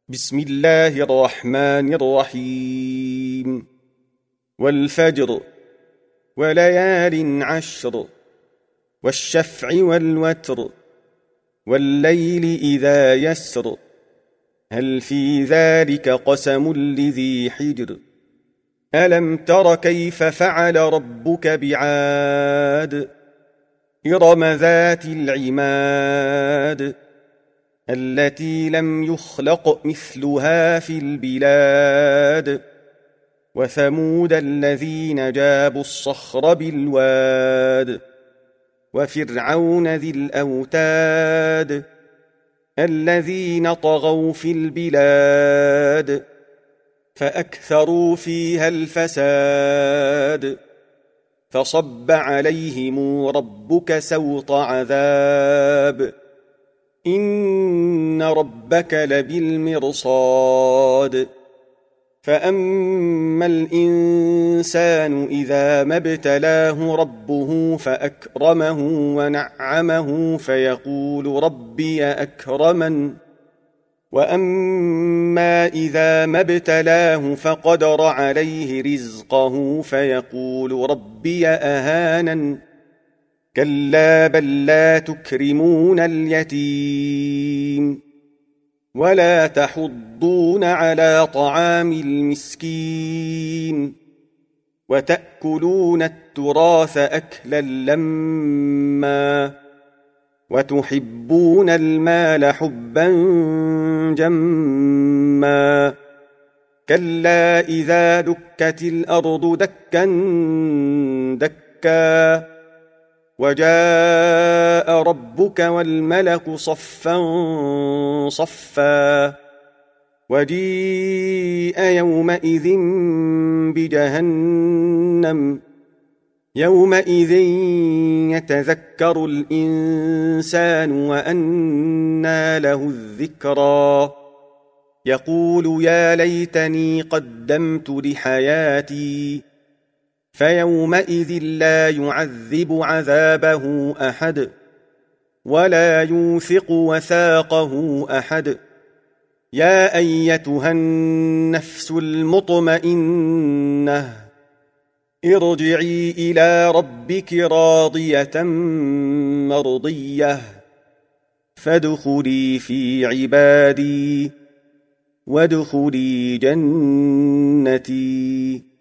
بسم الله الرحمن الرحيم والفجر وليال عشر والشفع والوتر والليل إذا يسر هل في ذلك قسم لذي حجر ألم تر كيف فعل ربك بعاد إرم ذات العماد التي لم يخلق مثلها في البلاد وثمود الذين جابوا الصخر بالواد وفرعون ذي الأوتاد الذين طغوا في البلاد فأكثروا فيها الفساد فصب عليهم ربك سوط عذاب إن ربك لبالمرصاد فأما الإنسان إذا ما ابتلاه ربه فأكرمه ونعمه فيقول ربي أكرمن وأما إذا ما ابتلاه فقدر عليه رزقه فيقول ربي أهانن كلا بل لا تكرمون اليتيم ولا تحضون على طعام المسكين وتأكلون التراث أكلا لما وتحبون المال حبا جما كلا إذا دكت الأرض دكا دكا وجاء ربك والملك صفا صفا وجيء يومئذ بجهنم يومئذ يتذكر الإنسان وأنى له الذكرى يقول يا ليتني قدمت لحياتي فيومئذ لا يعذب عذابه أحد ولا يوثق وثاقه أحد يا أيتها النفس المطمئنة ارجعي إلى ربك راضية مرضية فادخلي في عبادي وادخلي جنتي.